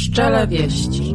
Pszczele wieści.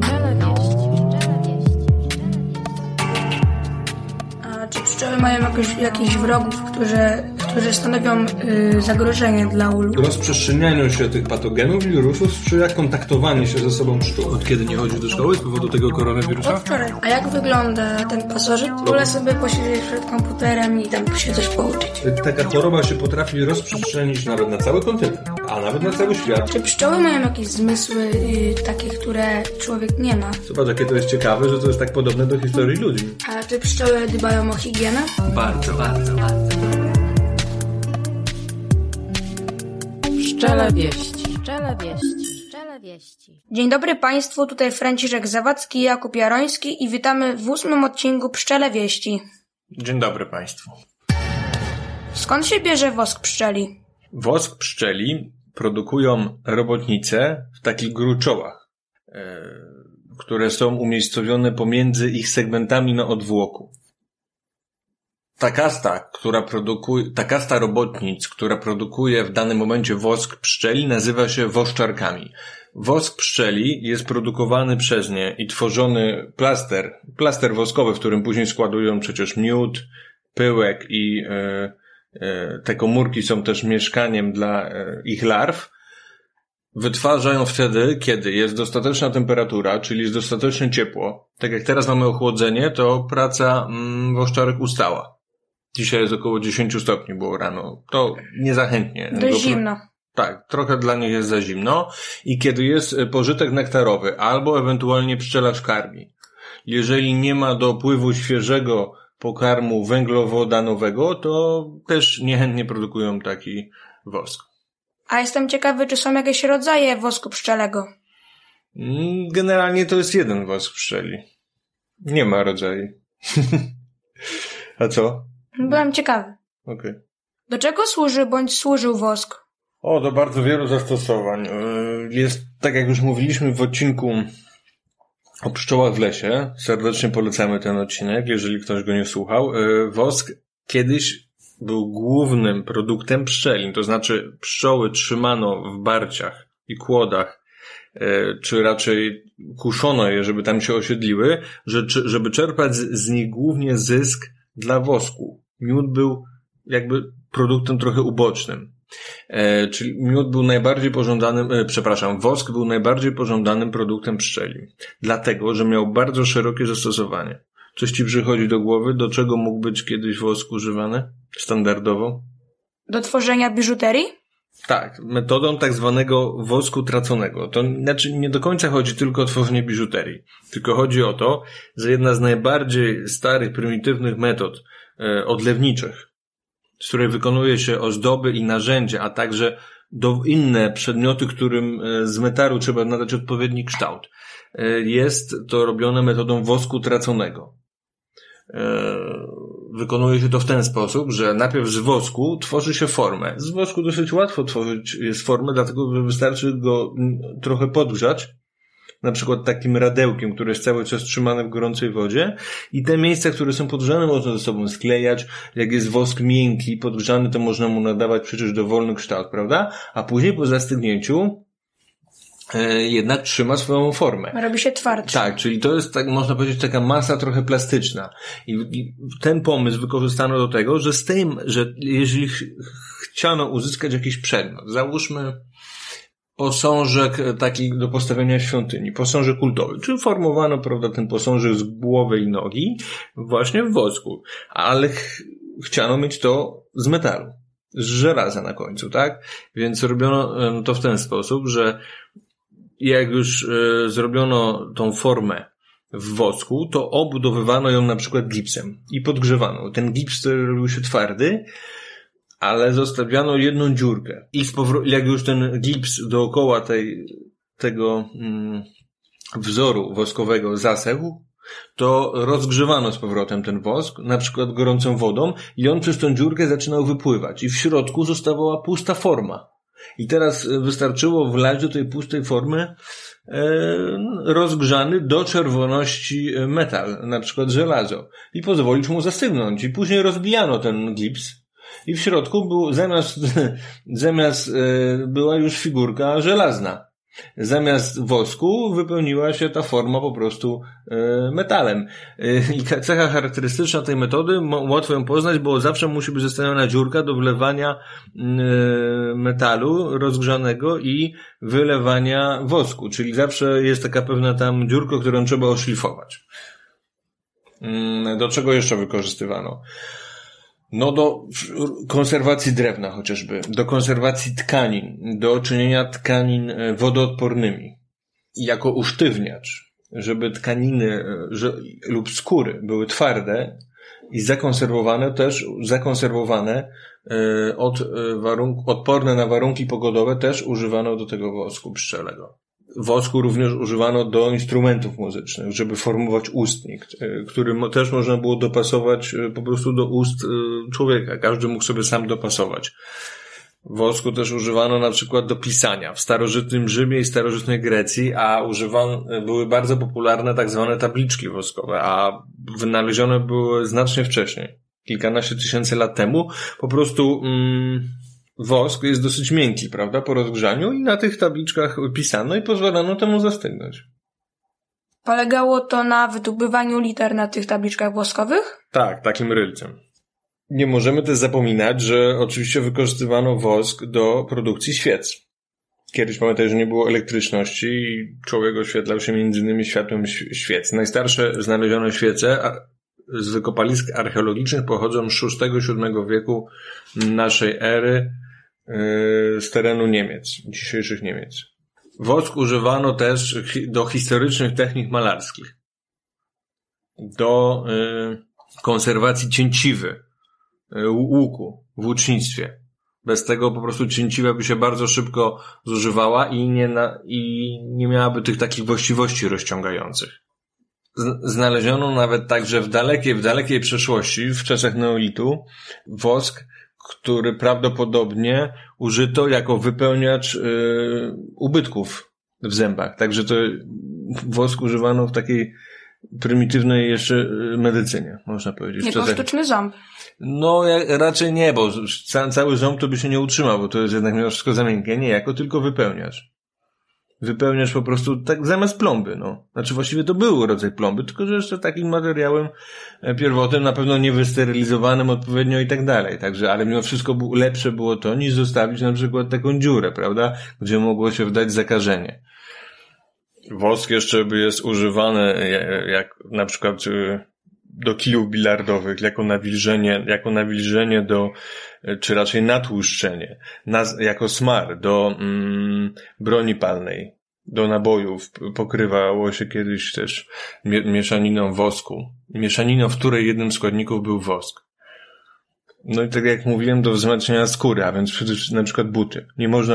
A czy pszczoły mają jakichś wrogów, którzy stanowią zagrożenie dla ulu? Rozprzestrzenianiu się tych patogenów i wirusów sprzyja kontaktowanie się ze sobą pszczół. Od kiedy nie chodzi do szkoły z powodu tego koronawirusa? Od wczoraj. A jak wygląda ten pasożyt? Wolę sobie posiedzieć przed komputerem i tam się coś pouczyć. Taka choroba się potrafi rozprzestrzenić nawet na cały kontynent, a nawet na cały świat. Czy pszczoły mają jakieś zmysły takie, które człowiek nie ma? Zobacz, jakie to jest ciekawe, że to jest tak podobne do historii ludzi. A czy pszczoły dbają o higienę? Bardzo. Pszczele wieści. Dzień dobry Państwu, tutaj Franciszek Zawadzki i Jakub Jaroński i witamy w 8. odcinku Pszczele Wieści. Dzień dobry Państwu. Skąd się bierze wosk pszczeli? Wosk pszczeli produkują robotnice w takich gruczołach, które są umiejscowione pomiędzy ich segmentami na odwłoku. Ta kasta robotnic, która produkuje w danym momencie wosk pszczeli, nazywa się woszczarkami. Wosk pszczeli jest produkowany przez nie i tworzony plaster woskowy, w którym później składują przecież miód, pyłek i te komórki są też mieszkaniem dla ich larw. Wytwarzają wtedy, kiedy jest dostateczna temperatura, czyli jest dostatecznie ciepło. Tak jak teraz mamy ochłodzenie, to praca woszczarek ustała. Dzisiaj jest około 10 stopni było rano. To niezachętnie. Dość zimno. Tak, trochę dla nich jest za zimno. I kiedy jest pożytek nektarowy, albo ewentualnie pszczelarz karmi. Jeżeli nie ma dopływu świeżego pokarmu węglowodanowego, to też niechętnie produkują taki wosk. A jestem ciekawy, czy są jakieś rodzaje wosku pszczelego? Generalnie to jest jeden wosk pszczeli. Nie ma rodzaju. A co? Byłem ciekawy. Okej. Do czego służy bądź służył wosk? Do bardzo wielu zastosowań. Jest, tak jak już mówiliśmy w odcinku o pszczołach w lesie, serdecznie polecamy ten odcinek, jeżeli ktoś go nie słuchał. Wosk kiedyś był głównym produktem pszczeli, to znaczy pszczoły trzymano w barciach i kłodach, czy raczej kuszono je, żeby tam się osiedliły, żeby czerpać z nich głównie zysk dla wosku. Miód był jakby produktem trochę ubocznym. Czyli miód był najbardziej pożądanym, wosk był najbardziej pożądanym produktem pszczeli. Dlatego, że miał bardzo szerokie zastosowanie. Coś ci przychodzi do głowy, do czego mógł być kiedyś wosk używany? Standardowo? Do tworzenia biżuterii? Tak, metodą tak zwanego wosku traconego. To znaczy nie do końca chodzi tylko o tworzenie biżuterii. Tylko chodzi o to, że jedna z najbardziej starych, prymitywnych metod odlewniczych, z której wykonuje się ozdoby i narzędzia, a także inne przedmioty, którym z metalu trzeba nadać odpowiedni kształt. Jest to robione metodą wosku traconego. Wykonuje się to w ten sposób, że najpierw z wosku tworzy się formę. Z wosku dosyć łatwo tworzyć jest formę, dlatego że wystarczy go trochę podgrzać, na przykład takim radełkiem, które jest cały czas trzymane w gorącej wodzie i te miejsca, które są podgrzane, można ze sobą sklejać. Jak jest wosk miękki, podgrzany, to można mu nadawać przecież dowolny kształt, prawda? A później po zastygnięciu jednak trzyma swoją formę. Robi się twardszy. Tak, czyli to jest, tak można powiedzieć, taka masa trochę plastyczna. I ten pomysł wykorzystano do tego, że jeżeli chciano uzyskać jakiś przedmiot, załóżmy posążek taki do postawienia świątyni, posążek kultowy, czyli formowano, prawda, ten posążek z głowy i nogi właśnie w wosku, ale chciano mieć to z metalu, z żelaza na końcu, tak? Więc robiono to w ten sposób, że jak już zrobiono tą formę w wosku, to obudowywano ją na przykład gipsem i podgrzewano. Ten gips robił się twardy, ale zostawiano jedną dziurkę. I jak już ten gips dookoła tego wzoru woskowego zasechł, to rozgrzewano z powrotem ten wosk, na przykład gorącą wodą, i on przez tą dziurkę zaczynał wypływać. I w środku zostawała pusta forma. I teraz wystarczyło wlać do tej pustej formy rozgrzany do czerwoności metal, na przykład żelazo, i pozwolić mu zasygnąć. I później rozbijano ten gips i w środku był zamiast była już figurka żelazna. Zamiast wosku wypełniła się ta forma po prostu metalem. I cecha charakterystyczna tej metody, łatwo ją poznać, bo zawsze musi być zostawiona dziurka do wlewania metalu rozgrzanego i wylewania wosku, czyli zawsze jest taka pewna tam dziurka, którą trzeba oszlifować. Do czego jeszcze wykorzystywano? No do konserwacji drewna chociażby, do konserwacji tkanin, do czynienia tkanin wodoodpornymi. Jako usztywniacz, żeby tkaniny lub skóry były twarde i zakonserwowane odporne na warunki pogodowe, też używano do tego wosku pszczelego. Wosku również używano do instrumentów muzycznych, żeby formować ustnik, który też można było dopasować po prostu do ust człowieka. Każdy mógł sobie sam dopasować. Wosku też używano na przykład do pisania w starożytnym Rzymie i starożytnej Grecji, a były bardzo popularne tak zwane tabliczki woskowe, a wynalezione były znacznie wcześniej, kilkanaście tysięcy lat temu. Po prostu wosk jest dosyć miękki, prawda, po rozgrzaniu i na tych tabliczkach pisano i pozwalano temu zastygnąć. Polegało to na wydobywaniu liter na tych tabliczkach woskowych? Tak, takim rylcem. Nie możemy też zapominać, że oczywiście wykorzystywano wosk do produkcji świec. Kiedyś pamiętaj, że nie było elektryczności i człowiek oświetlał się między innymi światłem świec. Najstarsze znalezione świece z wykopalisk archeologicznych pochodzą z VI-VII wieku naszej ery z terenu Niemiec, dzisiejszych Niemiec. Wosk używano też do historycznych technik malarskich, do konserwacji cięciwy łuku w łucznictwie. Bez tego po prostu cięciwa by się bardzo szybko zużywała i nie miałaby tych takich właściwości rozciągających. Znaleziono nawet także w dalekiej przeszłości, w czasach neolitu, wosk, który prawdopodobnie użyto jako wypełniacz ubytków w zębach. Także to wosk używano w takiej prymitywnej jeszcze medycynie, można powiedzieć. Jako sztuczny ząb. No, raczej nie, bo cały ząb to by się nie utrzymał, bo to jest jednak mimo wszystko za miękkie. Nie, jako tylko wypełniacz. Wypełniasz po prostu tak zamiast plomby, no. Znaczy właściwie to był rodzaj plomby, tylko że jeszcze takim materiałem pierwotnym, na pewno niewysterylizowanym odpowiednio i tak dalej. Także, ale mimo wszystko lepsze było to, niż zostawić na przykład taką dziurę, prawda? Gdzie mogło się wdać zakażenie. Wosk jeszcze jest używany jak na przykład do kijów bilardowych, jako nawilżenie do, czy raczej natłuszczenie, jako smar do broni palnej, do nabojów. Pokrywało się kiedyś też mieszaniną wosku. Mieszaniną, w której jednym z składników był wosk. No i tak jak mówiłem, do wzmacniania skóry, a więc na przykład buty.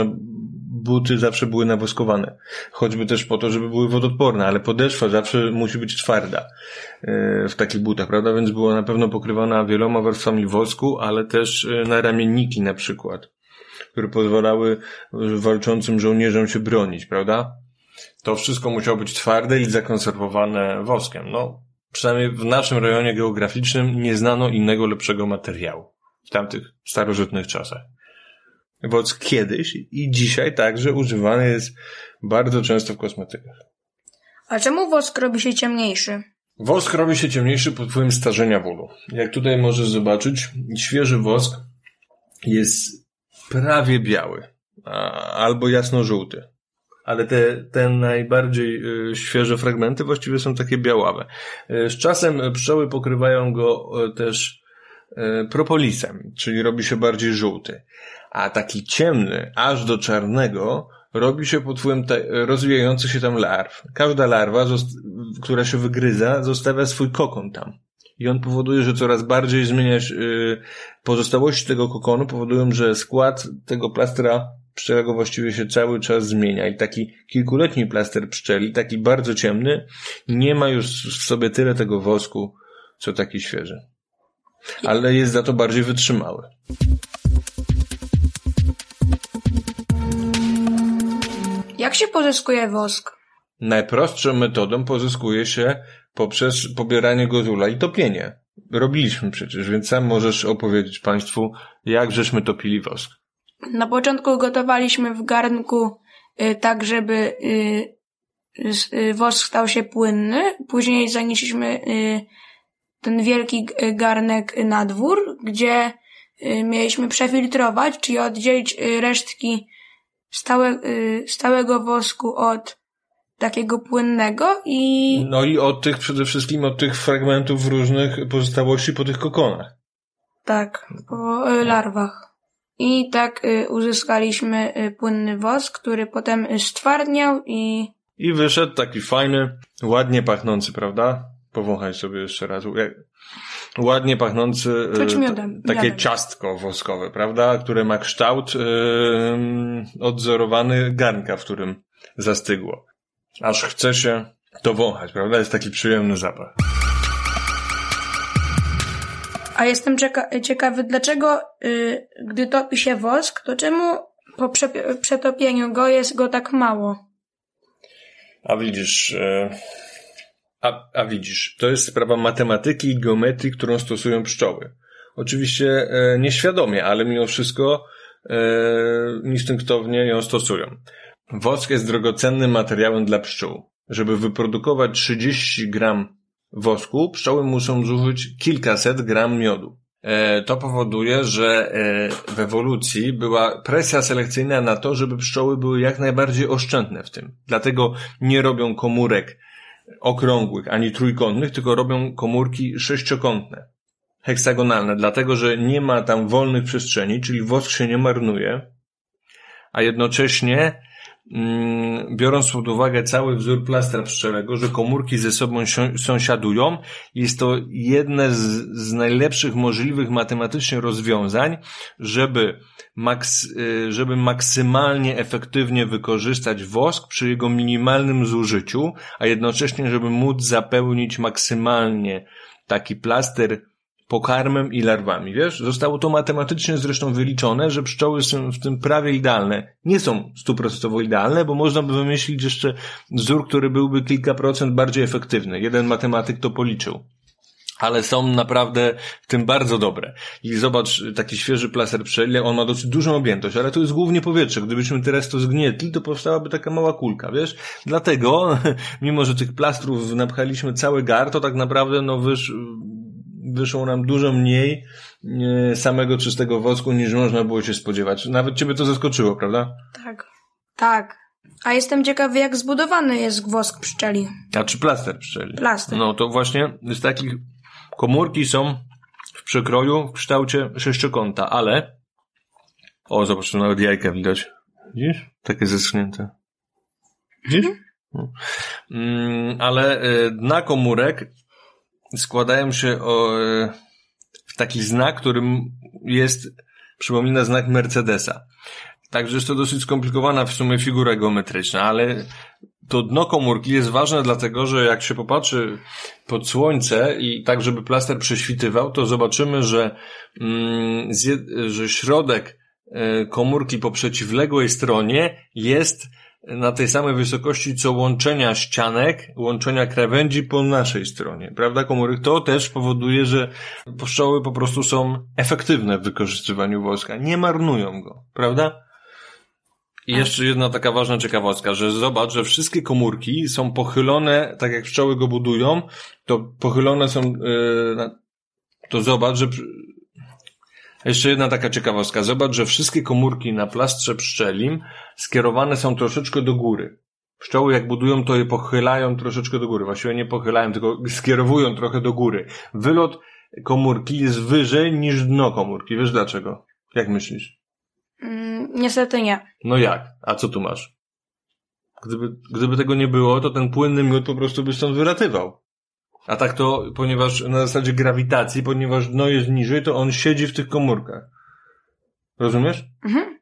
Buty zawsze były nawoskowane. Choćby też po to, żeby były wodoodporne, ale podeszwa zawsze musi być twarda w takich butach, prawda? Więc była na pewno pokrywana wieloma warstwami wosku, ale też naramienniki na przykład, które pozwalały walczącym żołnierzom się bronić, prawda? To wszystko musiało być twarde i zakonserwowane woskiem. No, przynajmniej w naszym rejonie geograficznym nie znano innego lepszego materiału w tamtych starożytnych czasach. Wosk kiedyś i dzisiaj także używany jest bardzo często w kosmetykach. A czemu wosk robi się ciemniejszy? Wosk robi się ciemniejszy pod wpływem starzenia wólu. Jak tutaj możesz zobaczyć, świeży wosk jest prawie biały, albo jasno-żółty. Ale te najbardziej świeże fragmenty właściwie są takie białawe. Z czasem pszczoły pokrywają go też propolisem, czyli robi się bardziej żółty. A taki ciemny, aż do czarnego, robi się pod wpływem rozwijających się tam larw. Każda larwa, która się wygryza, zostawia swój kokon tam. I on powoduje, że coraz bardziej zmienia się pozostałości tego kokonu, powodują, że skład tego plastra pszczelego właściwie się cały czas zmienia. I taki kilkuletni plaster pszczeli, taki bardzo ciemny, nie ma już w sobie tyle tego wosku, co taki świeży. Ale jest za to bardziej wytrzymały. Jak się pozyskuje wosk? Najprostszą metodą pozyskuje się poprzez pobieranie go z ula i topienie. Robiliśmy przecież, więc sam możesz opowiedzieć Państwu, jak żeśmy topili wosk. Na początku gotowaliśmy w garnku tak żeby wosk stał się płynny. Później zanieśliśmy ten wielki garnek na dwór, gdzie mieliśmy przefiltrować, czyli oddzielić resztki stałego wosku od takiego płynnego i... No i przede wszystkim od tych fragmentów różnych pozostałości po tych kokonach. Tak, po larwach. I tak uzyskaliśmy płynny wosk, który potem stwardniał i... I wyszedł taki fajny, ładnie pachnący, prawda? Powąchaj sobie jeszcze raz. Ładnie pachnący, takie ciastko woskowe, prawda? Które ma kształt odzorowany garnka, w którym zastygło. Aż chce się to wąchać, prawda? Jest taki przyjemny zapach. A jestem ciekawy, dlaczego gdy topi się wosk, to czemu po przetopieniu go jest go tak mało? A widzisz, to jest sprawa matematyki i geometrii, którą stosują pszczoły. Oczywiście nieświadomie, ale mimo wszystko instynktownie ją stosują. Wosk jest drogocennym materiałem dla pszczół. Żeby wyprodukować 30 gram wosku, pszczoły muszą zużyć kilkaset gram miodu. To powoduje, że w ewolucji była presja selekcyjna na to, żeby pszczoły były jak najbardziej oszczędne w tym. Dlatego nie robią komórek okrągłych ani trójkątnych, tylko robią komórki sześciokątne, heksagonalne, dlatego że nie ma tam wolnych przestrzeni, czyli wosk się nie marnuje, a jednocześnie biorąc pod uwagę cały wzór plastra pszczelego, że komórki ze sobą sąsiadują, jest to jedne z najlepszych możliwych matematycznie rozwiązań, żeby maksymalnie efektywnie wykorzystać wosk przy jego minimalnym zużyciu, a jednocześnie, żeby móc zapełnić maksymalnie taki plaster pokarmem i larwami, wiesz? Zostało to matematycznie zresztą wyliczone, że pszczoły są w tym prawie idealne. Nie są 100% idealne, bo można by wymyślić jeszcze wzór, który byłby kilka procent bardziej efektywny. Jeden matematyk to policzył. Ale są naprawdę w tym bardzo dobre. I zobacz, taki świeży plaster pszczeli, on ma dosyć dużą objętość, ale to jest głównie powietrze. Gdybyśmy teraz to zgnietli, to powstałaby taka mała kulka, wiesz? Dlatego, mimo że tych plastrów napchaliśmy cały gar, to tak naprawdę wyszło nam dużo mniej samego czystego wosku, niż można było się spodziewać. Nawet ciebie to zaskoczyło, prawda? Tak. A jestem ciekawy, jak zbudowany jest wosk pszczeli. A czy plaster pszczeli? Plaster. No to właśnie z takich komórki są w przekroju w kształcie sześciokąta, ale zobacz, tu nawet jajka widać. Widzisz? Takie zeschnięte. Widzisz? Ale dna komórek składają się w taki znak, którym przypomina znak Mercedesa. Także jest to dosyć skomplikowana w sumie figura geometryczna, ale to dno komórki jest ważne dlatego, że jak się popatrzy pod słońce i tak, żeby plaster prześwitywał, to zobaczymy, że środek komórki po przeciwległej stronie jest na tej samej wysokości co łączenia ścianek, łączenia krawędzi po naszej stronie, prawda, komórek? To też powoduje, że pszczoły po prostu są efektywne w wykorzystywaniu woska, nie marnują go, prawda? I jeszcze jedna taka ważna ciekawostka, że zobacz, że wszystkie komórki są pochylone, tak jak pszczoły go budują, to pochylone są, to zobacz, że jeszcze jedna taka ciekawostka. Zobacz, że wszystkie komórki na plastrze pszczelim skierowane są troszeczkę do góry. Pszczoły jak budują, to je pochylają troszeczkę do góry. Właściwie nie pochylają, tylko skierowują trochę do góry. Wylot komórki jest wyżej niż dno komórki. Wiesz dlaczego? Jak myślisz? Niestety nie. No jak? A co tu masz? Gdyby tego nie było, to ten płynny miód po prostu by stąd wylatywał. A tak to, ponieważ na zasadzie grawitacji, ponieważ dno jest niżej, to on siedzi w tych komórkach. Rozumiesz? Mhm.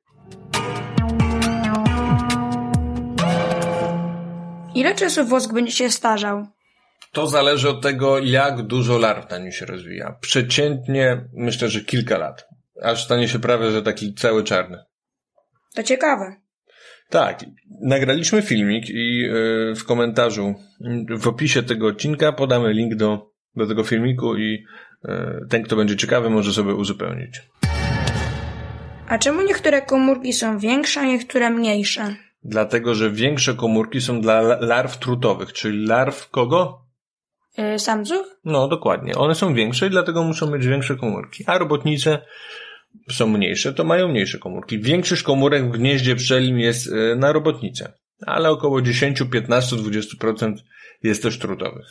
Ile czasu wosk będzie się starzał? To zależy od tego, jak dużo larw na nim się rozwija. Przeciętnie myślę, że kilka lat. Aż stanie się prawie, że taki cały czarny. To ciekawe. Tak, nagraliśmy filmik i w komentarzu, w opisie tego odcinka podamy link do tego filmiku i ten, kto będzie ciekawy, może sobie uzupełnić. A czemu niektóre komórki są większe, a niektóre mniejsze? Dlatego, że większe komórki są dla larw trutowych, czyli larw kogo? Samców? No, dokładnie. One są większe i dlatego muszą mieć większe komórki. A robotnice są mniejsze, to mają mniejsze komórki. Większość komórek w gnieździe pszczelim jest na robotnicę, ale około 10, 15, 20% jest też trutowych.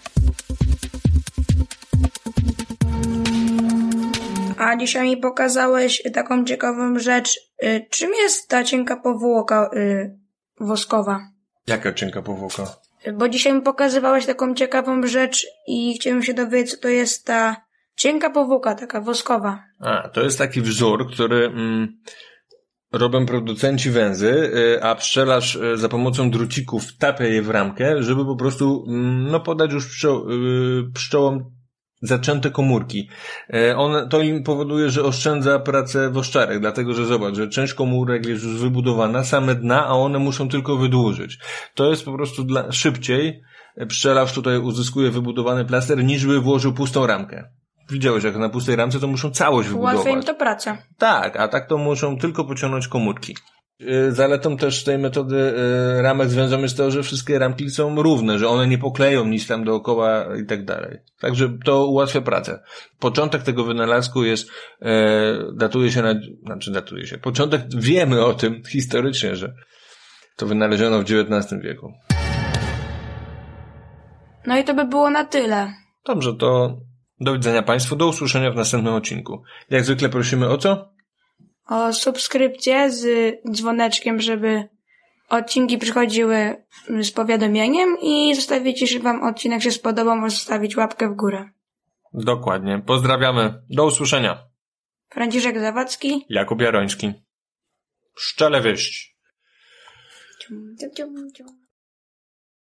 A dzisiaj mi pokazałeś taką ciekawą rzecz. Czym jest ta cienka powłoka woskowa? Jaka cienka powłoka? Bo dzisiaj mi pokazywałeś taką ciekawą rzecz i chciałem się dowiedzieć, co to jest ta cienka powłoka, taka woskowa. To jest taki wzór, który robią producenci węzy, a pszczelarz za pomocą drucików wtapia je w ramkę, żeby po prostu podać już pszczołom zaczęte komórki. To im powoduje, że oszczędza pracę woszczarek, dlatego że zobacz, że część komórek jest już wybudowana, same dna, a one muszą tylko wydłużyć. To jest po prostu szybciej pszczelarz tutaj uzyskuje wybudowany plaster, niż by włożył pustą ramkę. Widziałeś, jak na pustej ramce to muszą całość wybudować. Ułatwia im to pracę. Tak, a tak to muszą tylko pociągnąć komórki. Zaletą też tej metody ramek z węzą jest to, że wszystkie ramki są równe, że one nie pokleją nic tam dookoła i tak dalej. Także to ułatwia pracę. Początek tego wynalazku jest, datuje się. Początek, wiemy o tym historycznie, że to wynaleziono w XIX wieku. No i to by było na tyle. Dobrze, to do widzenia Państwu, do usłyszenia w następnym odcinku. Jak zwykle prosimy o co? O subskrypcję z dzwoneczkiem, żeby odcinki przychodziły z powiadomieniem i zostawić, jeśli Wam odcinek się spodobał, może zostawić łapkę w górę. Dokładnie. Pozdrawiamy. Do usłyszenia. Franciszek Zawadzki. Jakub Jaroński. Pszczele wieści. Cium, cium, cium, cium.